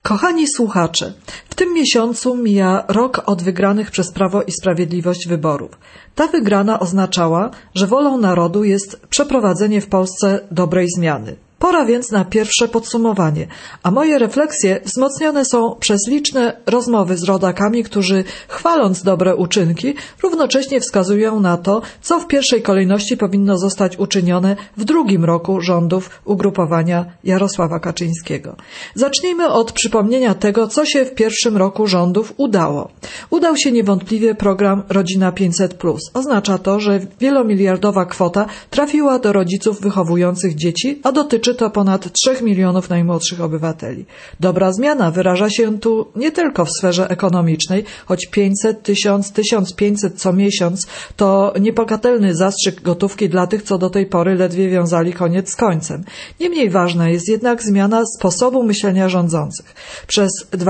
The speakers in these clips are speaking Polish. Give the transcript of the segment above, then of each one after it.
Kochani słuchacze, w tym miesiącu mija rok od wygranych przez Prawo i Sprawiedliwość wyborów. Ta wygrana oznaczała, że wolą narodu jest przeprowadzenie w Polsce dobrej zmiany. Pora więc na pierwsze podsumowanie, a moje refleksje wzmocnione są przez liczne rozmowy z rodakami, którzy chwaląc dobre uczynki, równocześnie wskazują na to, co w pierwszej kolejności powinno zostać uczynione w drugim roku rządów ugrupowania Jarosława Kaczyńskiego. Zacznijmy od przypomnienia tego, co się w pierwszym roku rządów udało. Udał się niewątpliwie program Rodzina 500+. Oznacza to, że wielomiliardowa kwota trafiła do rodziców wychowujących dzieci, a dotyczy to ponad 3 milionów najmłodszych obywateli. Dobra zmiana wyraża się tu nie tylko w sferze ekonomicznej, choć 500, 1000, 1500 co miesiąc to niepogatelny zastrzyk gotówki dla tych, co do tej pory ledwie wiązali koniec z końcem. Niemniej ważna jest jednak zmiana sposobu myślenia rządzących. Przez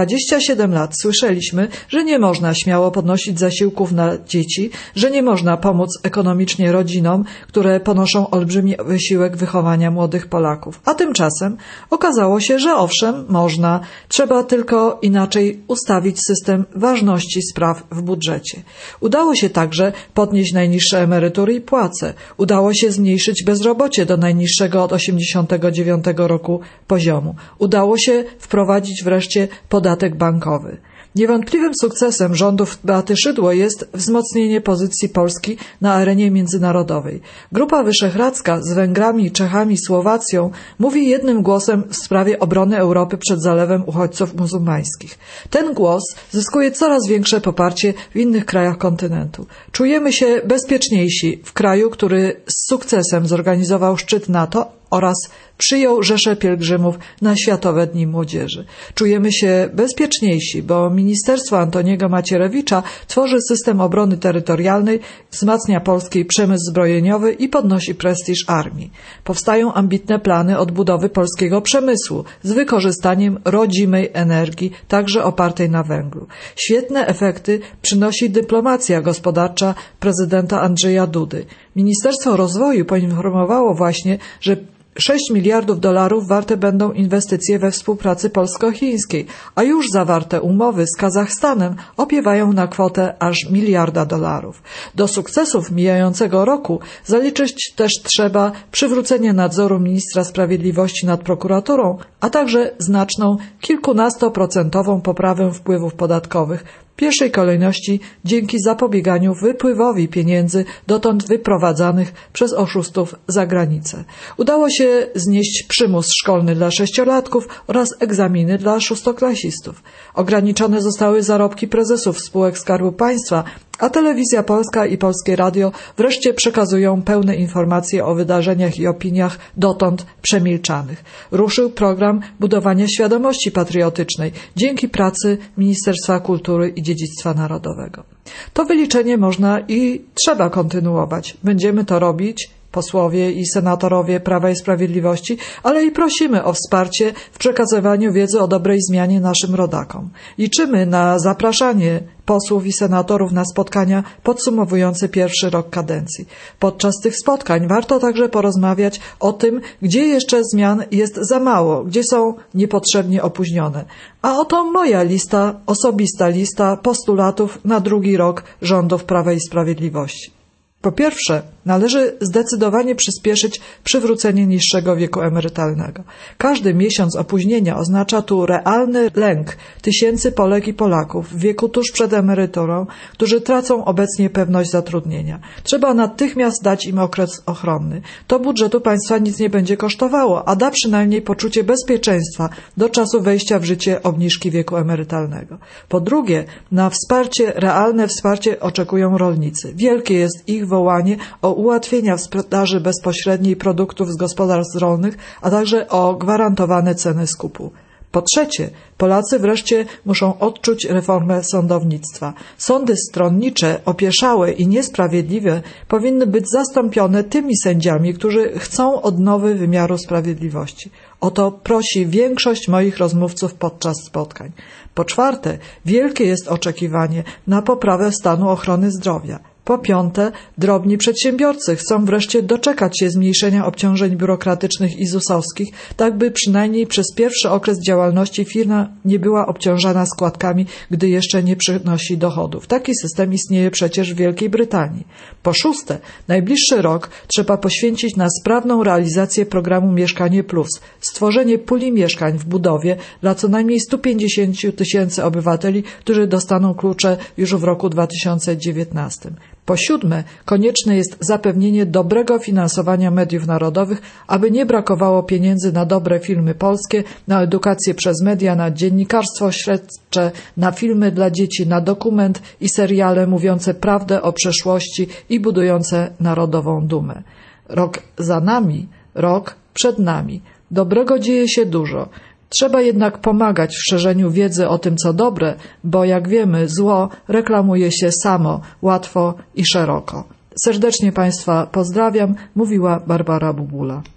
27 lat słyszeliśmy, że nie można śmiało podnosić zasiłków na dzieci, że nie można pomóc ekonomicznie rodzinom, które ponoszą olbrzymi wysiłek wychowania młodych Polaków. A tymczasem okazało się, że owszem, można, trzeba tylko inaczej ustawić system ważności spraw w budżecie. Udało się także podnieść najniższe emerytury i płace. Udało się zmniejszyć bezrobocie do najniższego od 1989 roku poziomu. Udało się wprowadzić wreszcie podatek bankowy. Niewątpliwym sukcesem rządów Beaty Szydło jest wzmocnienie pozycji Polski na arenie międzynarodowej. Grupa Wyszehradzka z Węgrami, Czechami, Słowacją mówi jednym głosem w sprawie obrony Europy przed zalewem uchodźców muzułmańskich. Ten głos zyskuje coraz większe poparcie w innych krajach kontynentu. Czujemy się bezpieczniejsi w kraju, który z sukcesem zorganizował szczyt NATO oraz przyjął rzesze pielgrzymów na Światowe Dni Młodzieży. Czujemy się bezpieczniejsi, bo Ministerstwo Antoniego Macierewicza tworzy system obrony terytorialnej, wzmacnia polski przemysł zbrojeniowy i podnosi prestiż armii. Powstają ambitne plany odbudowy polskiego przemysłu z wykorzystaniem rodzimej energii, także opartej na węglu. Świetne efekty przynosi dyplomacja gospodarcza prezydenta Andrzeja Dudy. Ministerstwo Rozwoju poinformowało właśnie, że 6 miliardów dolarów warte będą inwestycje we współpracy polsko-chińskiej, a już zawarte umowy z Kazachstanem opiewają na kwotę aż $1 miliarda. Do sukcesów mijającego roku zaliczyć też trzeba przywrócenie nadzoru ministra sprawiedliwości nad prokuraturą, a także znaczną kilkunastoprocentową poprawę wpływów podatkowych, w pierwszej kolejności dzięki zapobieganiu wypływowi pieniędzy dotąd wyprowadzanych przez oszustów za granicę. Udało się znieść przymus szkolny dla 6-latków oraz egzaminy dla 6-klasistów. Ograniczone zostały zarobki prezesów spółek Skarbu Państwa, a Telewizja Polska i Polskie Radio wreszcie przekazują pełne informacje o wydarzeniach i opiniach dotąd przemilczanych. Ruszył program budowania świadomości patriotycznej dzięki pracy Ministerstwa Kultury i Dziedzictwa Narodowego. To wyliczenie można i trzeba kontynuować. Będziemy to robić, posłowie i senatorowie Prawa i Sprawiedliwości, ale i prosimy o wsparcie w przekazywaniu wiedzy o dobrej zmianie naszym rodakom. Liczymy na zapraszanie posłów i senatorów na spotkania podsumowujące pierwszy rok kadencji. Podczas tych spotkań warto także porozmawiać o tym, gdzie jeszcze zmian jest za mało, gdzie są niepotrzebnie opóźnione. A oto moja osobista lista postulatów na drugi rok rządów Prawa i Sprawiedliwości. Po pierwsze, należy zdecydowanie przyspieszyć przywrócenie niższego wieku emerytalnego. Każdy miesiąc opóźnienia oznacza tu realny lęk tysięcy Polek i Polaków w wieku tuż przed emeryturą, którzy tracą obecnie pewność zatrudnienia. Trzeba natychmiast dać im okres ochronny. To budżetu państwa nic nie będzie kosztowało, a da przynajmniej poczucie bezpieczeństwa do czasu wejścia w życie obniżki wieku emerytalnego. Po drugie, na realne wsparcie oczekują rolnicy. Wielkie jest ich wołanie o ułatwienia w sprzedaży bezpośredniej produktów z gospodarstw rolnych, a także o gwarantowane ceny skupu. Po trzecie, Polacy wreszcie muszą odczuć reformę sądownictwa. Sądy stronnicze, opieszałe i niesprawiedliwe powinny być zastąpione tymi sędziami, którzy chcą odnowy wymiaru sprawiedliwości. O to prosi większość moich rozmówców podczas spotkań. Po czwarte, wielkie jest oczekiwanie na poprawę stanu ochrony zdrowia. Po piąte, drobni przedsiębiorcy chcą wreszcie doczekać się zmniejszenia obciążeń biurokratycznych i ZUS-owskich, tak by przynajmniej przez pierwszy okres działalności firma nie była obciążana składkami, gdy jeszcze nie przynosi dochodów. Taki system istnieje przecież w Wielkiej Brytanii. Po szóste, najbliższy rok trzeba poświęcić na sprawną realizację programu Mieszkanie Plus, stworzenie puli mieszkań w budowie dla co najmniej 150 000 obywateli, którzy dostaną klucze już w roku 2019. Po siódme, konieczne jest zapewnienie dobrego finansowania mediów narodowych, aby nie brakowało pieniędzy na dobre filmy polskie, na edukację przez media, na dziennikarstwo śledcze, na filmy dla dzieci, na dokument i seriale mówiące prawdę o przeszłości i budujące narodową dumę. Rok za nami, rok przed nami. Dobrego dzieje się dużo. Trzeba jednak pomagać w szerzeniu wiedzy o tym, co dobre, bo jak wiemy, zło reklamuje się samo, łatwo i szeroko. Serdecznie Państwa pozdrawiam, mówiła Barbara Bubula.